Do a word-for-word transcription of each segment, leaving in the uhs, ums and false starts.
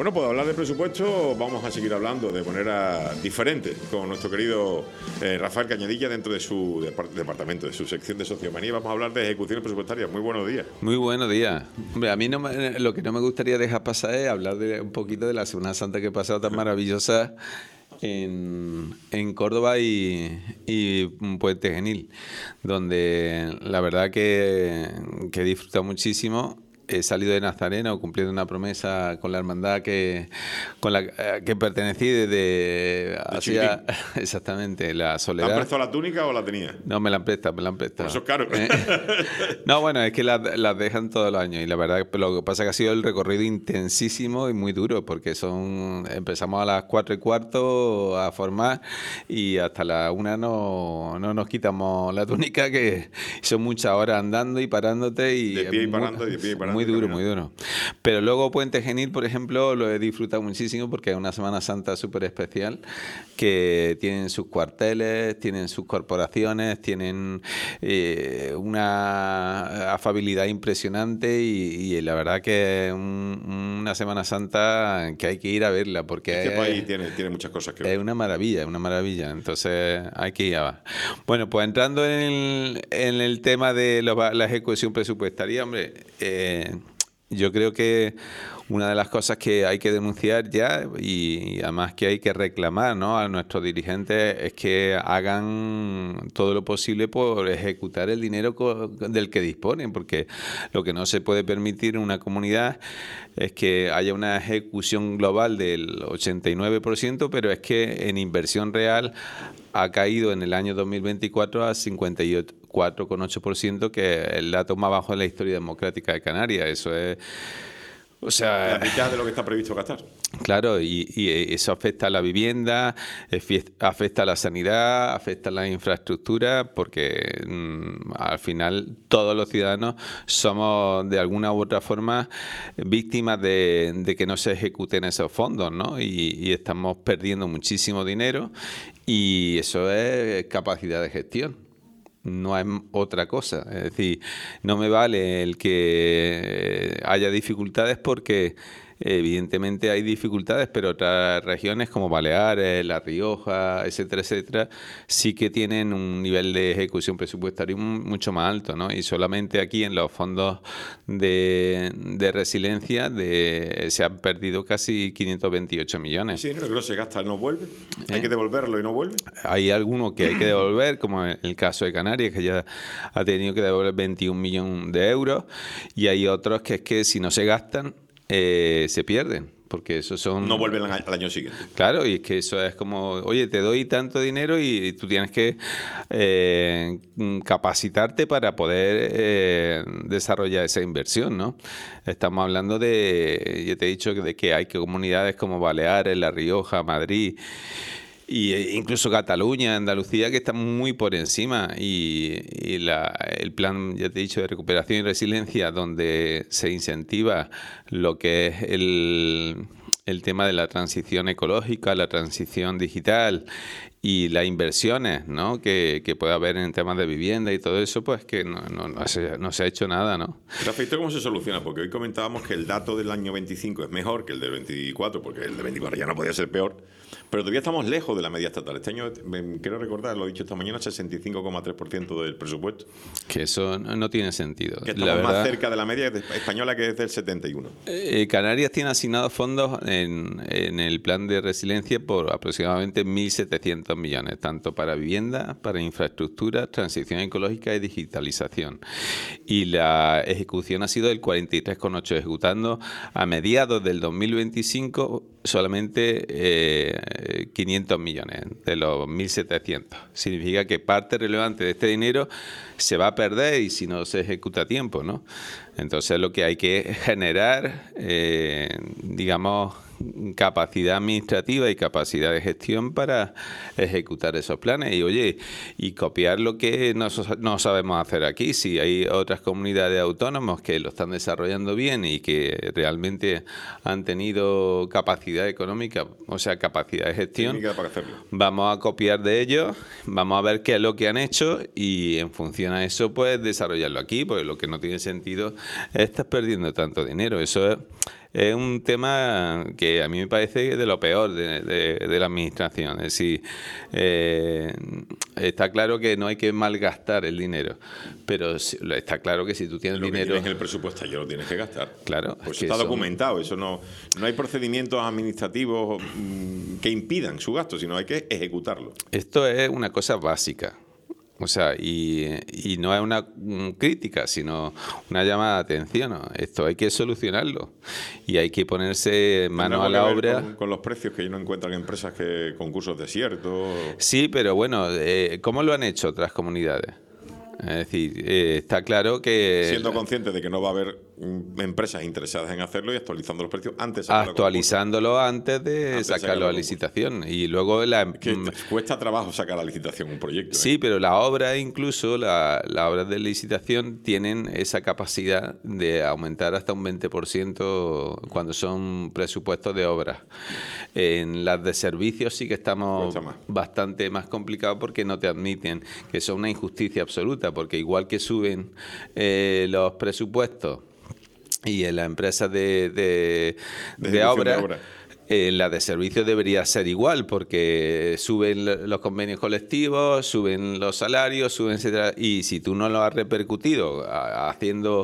Bueno, pues hablar de presupuesto vamos a seguir hablando de manera diferente con nuestro querido eh, Rafael Cañadilla dentro de su depart- departamento, de su sección de sociomanía. Vamos a hablar de ejecuciones presupuestarias. Muy buenos días. Muy buenos días. Hombre, a mí no me, lo que no me gustaría dejar pasar es hablar de, un poquito de la Semana Santa que he pasado tan maravillosa en, en Córdoba y, y Puente Genil, donde la verdad que, que he disfrutado muchísimo. He salido de Nazareno cumpliendo una promesa con la hermandad que con la eh, que pertenecí desde hacía exactamente la Soledad. ¿Te han prestado la túnica o la tenías? No, me la han prestado, me la han prestado. Por eso es caro. Eh, no, bueno, es que las, las dejan todos los años y la verdad lo que pasa es que ha sido el recorrido intensísimo y muy duro porque son empezamos a las cuatro y cuarto a formar y hasta la una no, no nos quitamos la túnica, que son muchas horas andando y parándote y de pie y muy, parando, de pie y parando. Muy duro, muy duro. Pero luego Puente Genil, por ejemplo, lo he disfrutado muchísimo porque es una Semana Santa súper especial, que tienen sus cuarteles, tienen sus corporaciones, tienen eh, una afabilidad impresionante y, y la verdad que es un, una Semana Santa que hay que ir a verla porque este es, país tiene, tiene muchas cosas que ver. Es una maravilla, es una maravilla. Entonces hay que ir a... Bueno, pues entrando en el, en el tema de lo, la ejecución presupuestaria, hombre... Eh, yo creo que una de las cosas que hay que denunciar ya y, y además que hay que reclamar, ¿no?, a nuestros dirigentes es que hagan todo lo posible por ejecutar el dinero del que disponen, porque lo que no se puede permitir en una comunidad es que haya una ejecución global del ochenta y nueve por ciento, pero es que en inversión real ha caído en el año dos mil veinticuatro a cincuenta y cuatro coma ocho por ciento, que es el dato más bajo en la historia democrática de Canarias. Eso es... O sea, la mitad de lo que está previsto gastar. Claro, y, y eso afecta a la vivienda, afecta a la sanidad, afecta a la infraestructura, porque mmm, al final todos los ciudadanos somos de alguna u otra forma víctimas de, de que no se ejecuten esos fondos, ¿no? Y, y estamos perdiendo muchísimo dinero y eso es capacidad de gestión. No es otra cosa. Es decir, no me vale el que haya dificultades porque evidentemente hay dificultades, pero otras regiones como Baleares, La Rioja, etcétera, etcétera, sí que tienen un nivel de ejecución presupuestario mucho más alto, ¿no? Y solamente aquí en los fondos de, de resiliencia de, se han perdido casi quinientos veintiocho millones. Sí, no, no se gasta, no vuelve. ¿Eh? Hay que devolverlo y no vuelve. Hay algunos que hay que devolver, como el caso de Canarias, que ya ha tenido que devolver veintiún millones de euros, y hay otros que es que si no se gastan, Eh, se pierden, porque esos son... No vuelven al año siguiente. Claro, y es que eso es como, oye, te doy tanto dinero y tú tienes que eh, capacitarte para poder eh, desarrollar esa inversión, ¿no? Estamos hablando de, ya te he dicho, de que hay comunidades como Baleares, La Rioja, Madrid... Y incluso Cataluña, Andalucía, que están muy por encima. Y, y la, el plan, ya te he dicho, de recuperación y resiliencia, donde se incentiva lo que es el, el tema de la transición ecológica, la transición digital y las inversiones, ¿no?, que, que puede haber en temas de vivienda y todo eso, pues que no, no, no, se, no se ha hecho nada, ¿no? Rafael, ¿cómo se soluciona? Porque hoy comentábamos que el dato del año veinticinco es mejor que el del veinticuatro, porque el del veinticuatro ya no podía ser peor, pero todavía estamos lejos de la media estatal. Este año, me, quiero recordar, lo he dicho esta mañana, sesenta y cinco coma tres por ciento del presupuesto. Que eso no, no tiene sentido. Que estamos la verdad, más cerca de la media española, que es del setenta y uno. Eh, Canarias tiene asignados fondos en, en el plan de resiliencia por aproximadamente mil setecientos millones, tanto para vivienda, para infraestructura, transición ecológica y digitalización. Y la ejecución ha sido del cuarenta y tres coma ocho por ciento, ejecutando a mediados del dos mil veinticinco solamente eh, quinientos millones de los mil setecientos. Significa que parte relevante de este dinero se va a perder y si no se ejecuta a tiempo, ¿no? Entonces lo que hay que generar, eh, digamos, capacidad administrativa y capacidad de gestión para ejecutar esos planes y, oye, y copiar lo que no, no sabemos hacer aquí. Si hay otras comunidades autónomas que lo están desarrollando bien y que realmente han tenido capacidad económica, o sea, capacidad de gestión, vamos a copiar de ellos, vamos a ver qué es lo que han hecho y en función a eso, pues, desarrollarlo aquí, porque lo que no tiene sentido es estar perdiendo tanto dinero. Eso es es un tema que a mí me parece de lo peor de, de, de la administración. Es decir, eh, está claro que no hay que malgastar el dinero, pero está claro que si tú tienes lo dinero... que tienes en el presupuesto ya lo tienes que gastar. Claro. Pues es que está son... documentado. Eso no, no hay procedimientos administrativos mmm, que impidan su gasto, sino hay que ejecutarlo. Esto es una cosa básica. O sea, y, y no es una crítica, sino una llamada de atención, ¿no? Esto hay que solucionarlo y hay que ponerse mano a la obra. Con, con los precios que no encuentran empresas que concursos desiertos. Sí, pero bueno, eh, ¿cómo lo han hecho otras comunidades? Es decir, eh, está claro que... Siendo conscientes de que no va a haber mm, empresas interesadas en hacerlo y actualizando los precios antes de Actualizándolo antes de antes sacarlo a licitación. Y luego la... Que cuesta trabajo sacar a licitación un proyecto. Sí, ¿eh? pero las obras, incluso las la obras de licitación, tienen esa capacidad de aumentar hasta un veinte por ciento cuando son presupuestos de obras. En las de servicios sí que estamos más. bastante más complicados porque no te admiten, que eso es una injusticia absoluta, porque igual que suben eh, los presupuestos y en las empresas de, de, de, de obras, obra. eh, la de servicios debería ser igual, porque suben los convenios colectivos, suben los salarios, suben etcétera, y si tú no lo has repercutido a, haciendo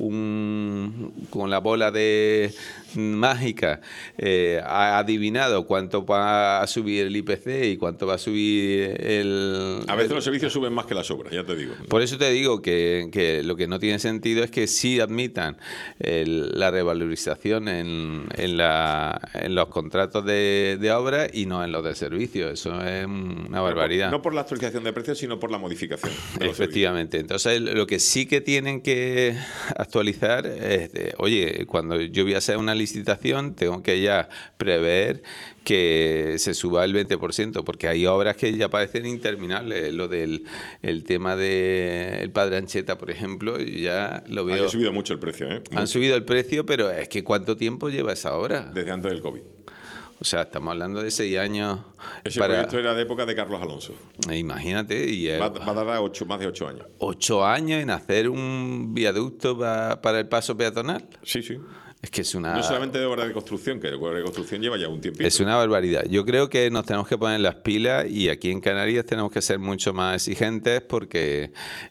un con la bola de mágica, eh, ha adivinado cuánto va a subir el I P C y cuánto va a subir el... A veces el, los servicios suben más que las obras, ya te digo. Por eso te digo que, que lo que no tiene sentido es que sí admitan el, la revalorización en, en, la, en los contratos de, de obra y no en los de servicios. Eso es una barbaridad. No por la actualización de precios, sino por la modificación. Efectivamente. Entonces, lo que sí que tienen que actualizar es, de, oye, cuando yo voy a hacer una licitación, tengo que ya prever que se suba el veinte por ciento, porque hay obras que ya parecen interminables. Lo del el tema del Padre Ancheta, por ejemplo, ya lo veo... Ha subido mucho el precio, ¿eh? Mucho. Han subido el precio, pero es que ¿cuánto tiempo lleva esa obra? Desde antes del COVID. O sea, estamos hablando de seis años. Ese para... proyecto era de época de Carlos Alonso. Imagínate. Y va, va a tardar ocho, más de ocho años. ¿Ocho años en hacer un viaducto pa, para el paso peatonal? Sí, sí. Es que es una... No solamente de obra de construcción, que la obra de construcción lleva ya un tiempito. Es una barbaridad. Yo creo que nos tenemos que poner las pilas y aquí en Canarias tenemos que ser mucho más exigentes porque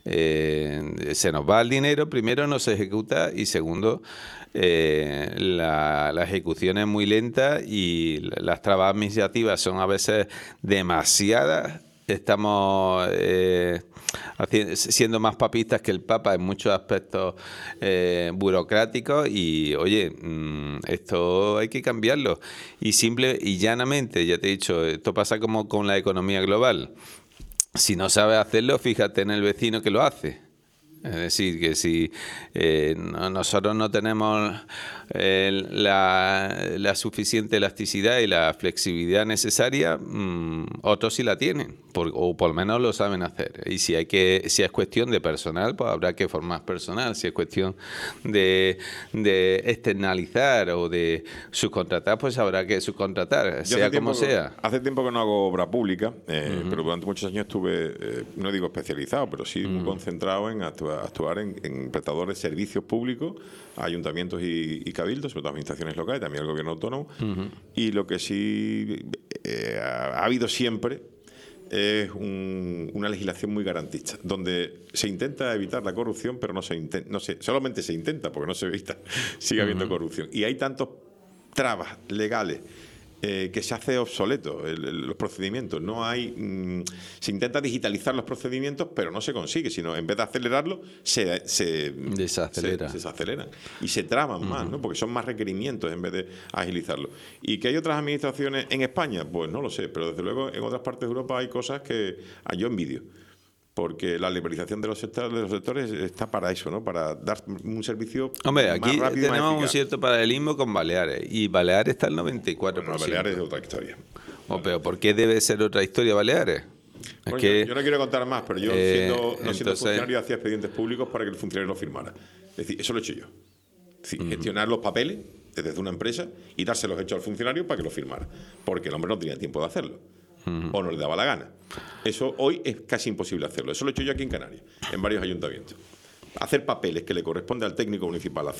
eh, se nos va el dinero, primero no se ejecuta y segundo... Eh, la, la ejecución es muy lenta y las trabas administrativas son a veces demasiadas. Estamos eh, haciendo, siendo más papistas que el Papa en muchos aspectos eh, burocráticos y, oye, mmm, esto hay que cambiarlo. Y simple y llanamente, ya te he dicho, esto pasa como con la economía global. Si no sabes hacerlo, fíjate en el vecino que lo hace. Es decir, que si eh, no, nosotros no tenemos eh, la, la suficiente elasticidad y la flexibilidad necesaria, mmm, otros sí la tienen, por, o por lo menos lo saben hacer. Y si hay que, si es cuestión de personal, pues habrá que formar personal. Si es cuestión de, de externalizar o de subcontratar, pues habrá que subcontratar, Yo sea como sea. Hace tiempo que no hago obra pública, eh, uh-huh. pero durante muchos años estuve, eh, no digo especializado, pero sí uh-huh. muy concentrado en actuar actuar en, en prestadores de servicios públicos a ayuntamientos y, y cabildos, sobre todo administraciones locales, también el gobierno autónomo. Uh-huh. Y lo que sí eh, ha, ha habido siempre es un, una legislación muy garantista, donde se intenta evitar la corrupción, pero no se intenta, no se, solamente se intenta, porque no se evita, sigue uh-huh. habiendo corrupción. Y hay tantos trabas legales Eh, que se hace obsoleto el, el, los procedimientos. No hay, mmm, se intenta digitalizar los procedimientos, pero no se consigue, sino en vez de acelerarlo, se, se desacelera. Se, se desaceleran y se traban uh-huh. más, ¿no? Porque son más requerimientos en vez de agilizarlo. ¿Y que hay otras administraciones en España? Pues no lo sé, pero desde luego en otras partes de Europa hay cosas que yo envidio. Porque la liberalización de los sectores, de los sectores está para eso, ¿no? Para dar un servicio Hombre, más aquí rápido y más tenemos eficaz. Un cierto paralelismo con Baleares. Y Baleares está al noventa y cuatro por ciento. Bueno, Baleares es otra historia. Oh, pero ¿por qué debe ser otra historia Baleares? Bueno, es que, yo, yo no quiero contar más, pero yo, eh, siendo, no entonces, siendo funcionario, hacía expedientes públicos para que el funcionario lo firmara. Es decir, eso lo he hecho yo. Es decir, uh-huh. gestionar los papeles desde una empresa y dárselos hechos al funcionario para que lo firmara. Porque el hombre no tenía tiempo de hacerlo. Uh-huh. O no le daba la gana. Eso hoy es casi imposible hacerlo. Eso lo he hecho yo aquí en Canarias, en varios ayuntamientos. Hacer papeles que le corresponde al técnico municipal hacer,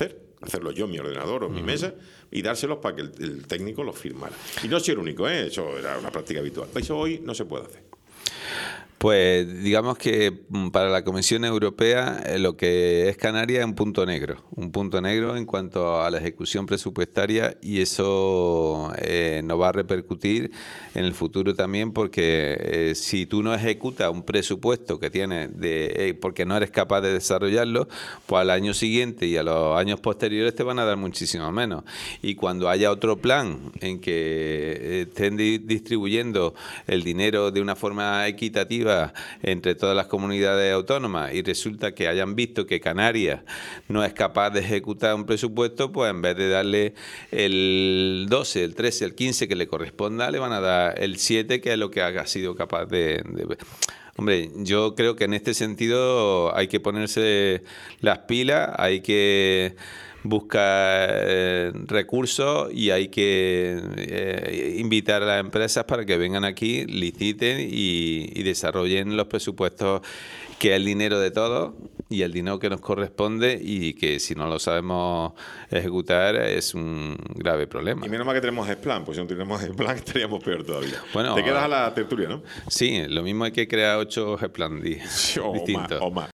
hacerlo yo en mi ordenador o en mi mesa y dárselos para que el, el técnico los firmara. Y no soy el único, ¿eh? Eso era una práctica habitual. Eso hoy no se puede hacer. Pues digamos que para la Comisión Europea eh, lo que es Canarias es un punto negro, un punto negro en cuanto a la ejecución presupuestaria, y eso eh, nos va a repercutir en el futuro también, porque eh, si tú no ejecutas un presupuesto que tienes de, eh, porque no eres capaz de desarrollarlo, pues al año siguiente y a los años posteriores te van a dar muchísimo menos. Y cuando haya otro plan en que estén di- distribuyendo el dinero de una forma equitativa entre todas las comunidades autónomas y resulta que hayan visto que Canarias no es capaz de ejecutar un presupuesto, pues en vez de darle el doce, el trece, el quince que le corresponda, le van a dar el siete, que es lo que ha sido capaz de... de Hombre, yo creo que en este sentido hay que ponerse las pilas, hay que buscar eh, recursos y hay que eh, invitar a las empresas para que vengan aquí, liciten y, y desarrollen los presupuestos, que es el dinero de todos y el dinero que nos corresponde, y que si no lo sabemos ejecutar es un grave problema. Y menos mal que tenemos Explan, pues si no tenemos Explan estaríamos peor todavía. Bueno, te quedas a la tertulia, ¿no? Sí, lo mismo hay que crear ocho Explan O más, distintos. o más.